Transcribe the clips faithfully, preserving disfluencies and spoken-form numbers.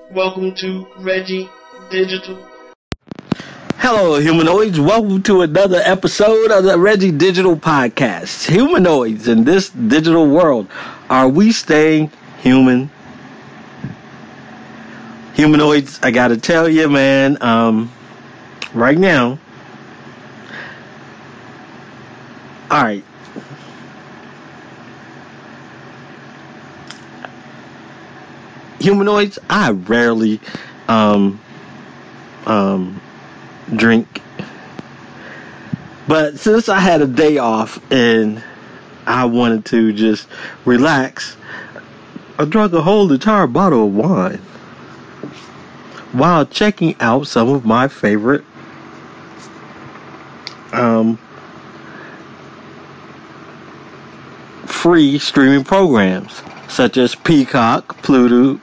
Welcome to Reggie Digital. Hello, humanoids. Welcome to another episode of the Reggie Digital Podcast. Humanoids, in this digital world, are we staying human? Humanoids, I gotta tell you, man, um, right now, alright, humanoids, I rarely, um, um, drink, but since I had a day off and I wanted to just relax, I drank a whole entire bottle of wine while checking out some of my favorite um, free streaming programs, such as Peacock, Pluto,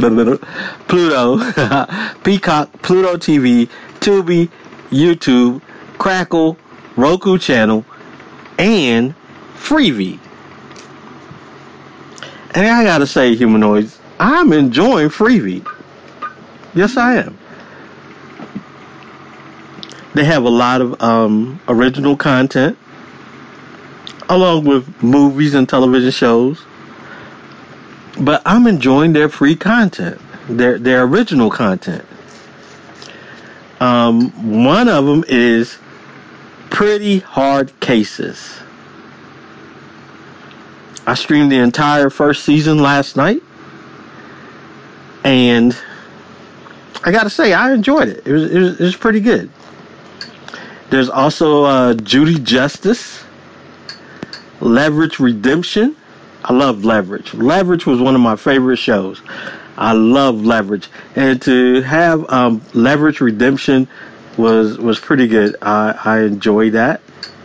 Pluto, Peacock, Pluto T V, Tubi, YouTube, Crackle, Roku channel, and Freevee. And I gotta say, humanoids, I'm enjoying Freevee. Yes, I am. They have a lot of um, original content, along with movies and television shows. But I'm enjoying their free content, their their original content. Um, one of them is Pretty Hard Cases. I streamed the entire first season last night, and I gotta say, I enjoyed it. It was, it was, it was pretty good. There's also uh, Judy Justice, Leverage Redemption. I love Leverage. Leverage was one of my favorite shows. I love Leverage, and to have um, Leverage Redemption was was pretty good. I I enjoyed that.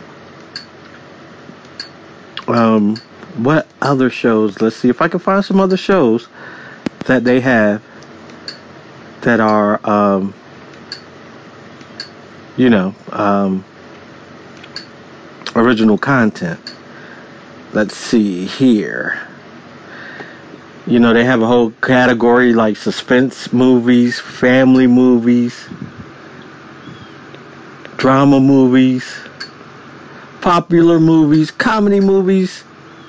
Um, what other shows? Let's see if I can find some other shows that they have that are, um, you know, um, original content. Let's see here. You know, they have a whole category like suspense movies, family movies, drama movies, popular movies, comedy movies.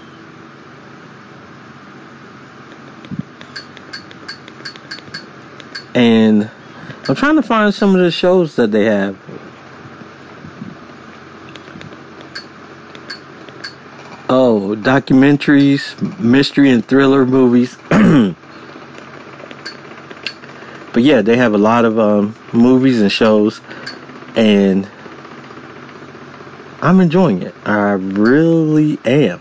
And I'm trying to find some of the shows that they have. Oh, documentaries, mystery and thriller movies. But yeah, they have a lot of um, movies and shows, and I'm enjoying it. I really am.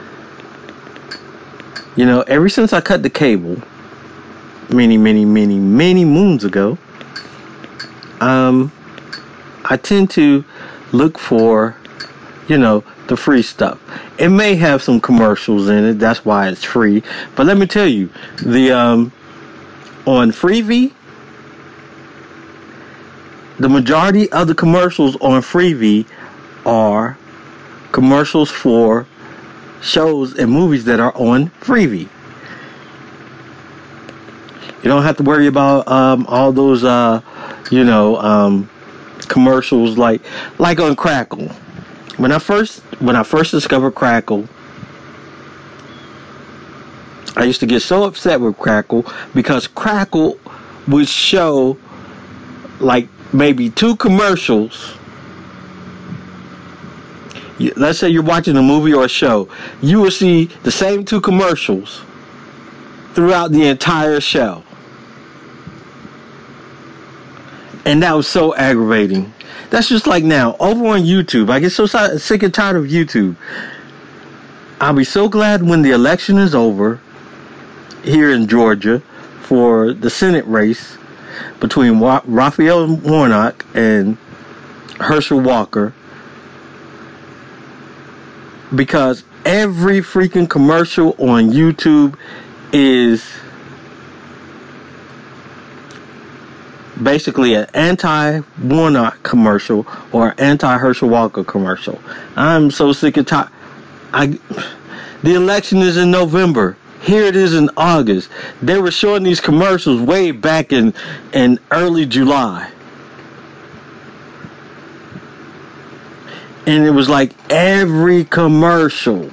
You know, ever since I cut the cable, many, many, many, many moons ago, um, I tend to look for, you know, the free stuff. It may have some commercials in it, that's why it's free. But let me tell you, the um, on Freevee, the majority of the commercials on Freevee are commercials for shows and movies that are on Freevee. You don't have to worry about um, all those, uh, you know, um, commercials like like on Crackle. When I first when I first discovered Crackle, I used to get so upset with Crackle because Crackle would show like maybe two commercials. Let's say you're watching a movie or a show, you will see the same two commercials throughout the entire show. And that was so aggravating. That's just like now, over on YouTube. I get so sick and tired of YouTube. I'll be so glad when the election is over here in Georgia for the Senate race between Wa- Raphael Warnock and Herschel Walker. Because every freaking commercial on YouTube is basically an anti-Warnock commercial or anti-Herschel Walker commercial. I'm so sick and tired. I, the election is in November. Here it is in August. They were showing these commercials way back in, in early July. And it was like every commercial.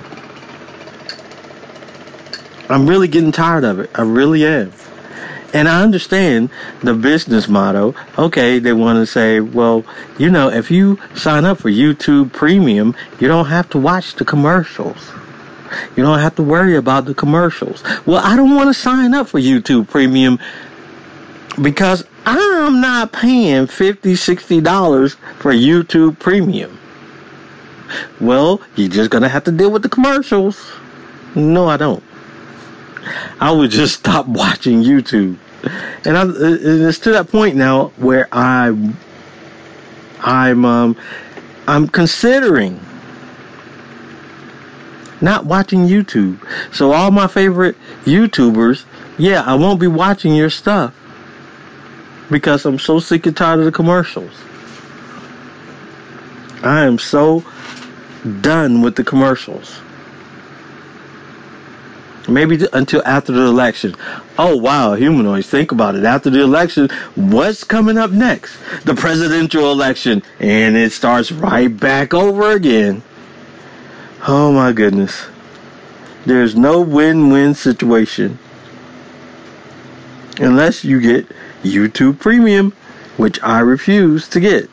I'm really getting tired of it. I really am. And I understand the business motto. Okay, they want to say, well, you know, if you sign up for YouTube Premium, you don't have to watch the commercials. You don't have to worry about the commercials. Well, I don't want to sign up for YouTube Premium because I'm not paying fifty dollars, sixty dollars for YouTube Premium. Well, you're just going to have to deal with the commercials. No, I don't. I would just stop watching YouTube. And I, it's to that point now where I, I'm, um, I'm considering not watching YouTube. So all my favorite YouTubers, yeah, I won't be watching your stuff because I'm so sick and tired of the commercials. I am so done with the commercials. Maybe th- until after the election. Oh, wow, humanoids, think about it. After the election, what's coming up next? The presidential election. And it starts right back over again. Oh, my goodness. There's no win-win situation. Unless you get YouTube Premium, which I refuse to get.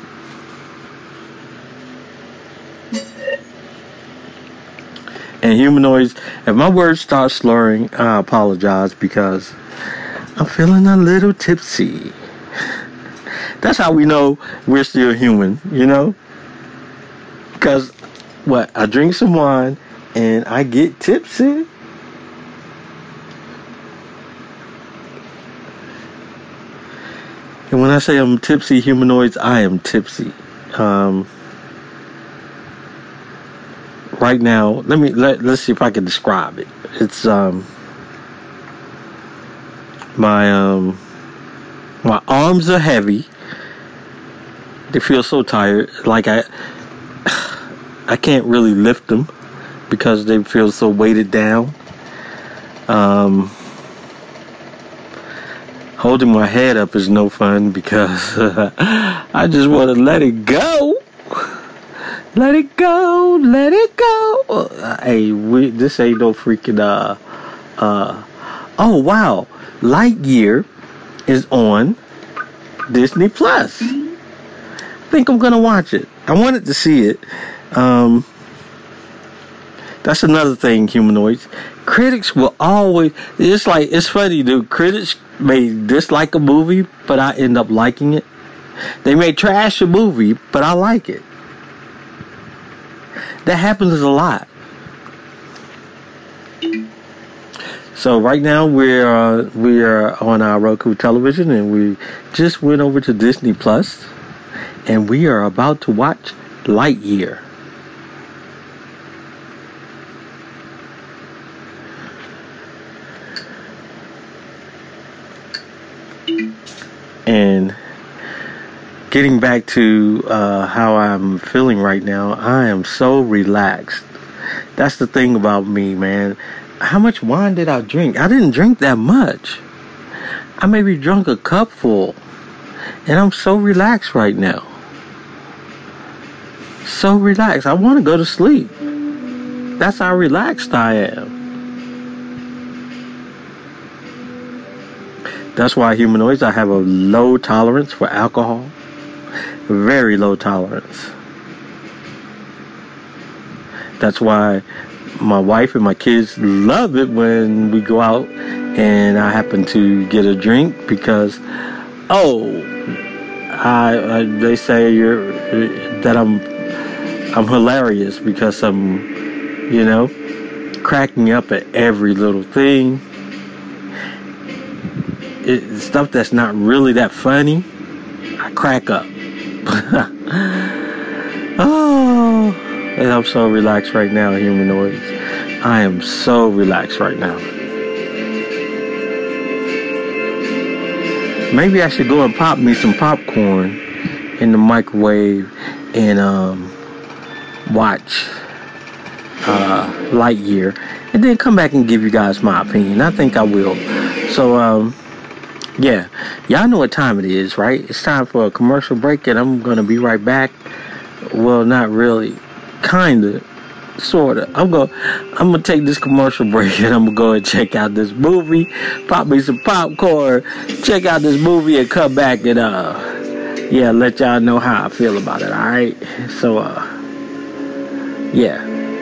And humanoids, if my words start slurring, I apologize because I'm feeling a little tipsy. That's how we know we're still human, you know? Because, what, I drink some wine and I get tipsy. And when I say I'm tipsy, humanoids, I am tipsy. Um... Right now, let me let let's see if I can describe it. It's um my um my arms are heavy. They feel so tired, like I I can't really lift them because they feel so weighted down. Um, holding my head up is no fun because I just want to let it go. Let it go, let it go. Uh, hey, we, this ain't no freaking, uh, uh, oh wow. Lightyear is on Disney Plus. I think I'm gonna watch it. I wanted to see it. Um, that's another thing, humanoids. Critics will always, it's like, it's funny, dude. Critics may dislike a movie, but I end up liking it. They may trash a movie, but I like it. That happens a lot. So right now we're uh, we are on our Roku television, and we just went over to Disney Plus, and we are about to watch Lightyear. And getting back to uh, how I'm feeling right now, I am so relaxed. That's the thing about me, man. How much wine did I drink? I didn't drink that much. I maybe drunk a cup full. And I'm so relaxed right now. So relaxed. I want to go to sleep. That's how relaxed I am. That's why, humanoids, I have a low tolerance for alcohol. Very low tolerance. That's why my wife and my kids love it when we go out and I happen to get a drink because, oh, I, I they say you're that I'm I'm hilarious because I'm, you know, cracking up at every little thing. It, stuff that's not really that funny, I crack up. Oh, and I'm so relaxed right now, humanoids. I am so relaxed right now. Maybe I should go and pop me some popcorn in the microwave and um, watch uh, Lightyear. and then come back and give you guys my opinion. I think I will. So, um, yeah, y'all know what time it is, right? It's time for a commercial break, and I'm gonna be right back. Well, not really, kinda, sorta. I'm gonna, I'm gonna take this commercial break, and I'm gonna go and check out this movie, pop me some popcorn, check out this movie, and come back and uh, yeah, let y'all know how I feel about it. All right, so uh, yeah.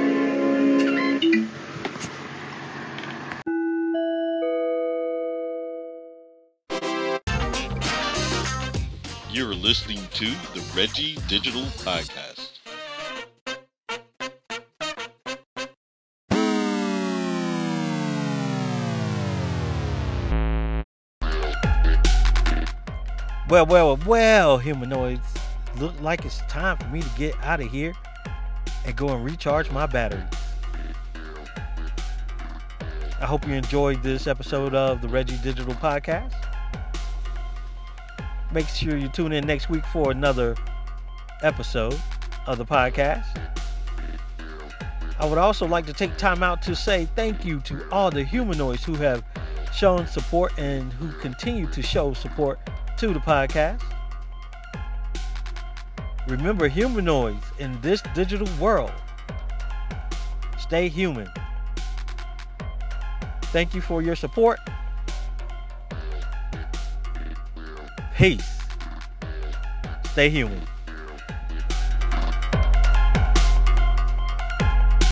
You're listening to the Reggie Digital Podcast. Well, well, well, humanoids. Look like it's time for me to get out of here and go and recharge my batteries. I hope you enjoyed this episode of the Reggie Digital Podcast. Make sure you tune in next week for another episode of the podcast. I would also like to take time out to say thank you to all the humanoids who have shown support and who continue to show support to the podcast. Remember, humanoids in this digital world, stay human. Thank you for your support. Peace. Stay human.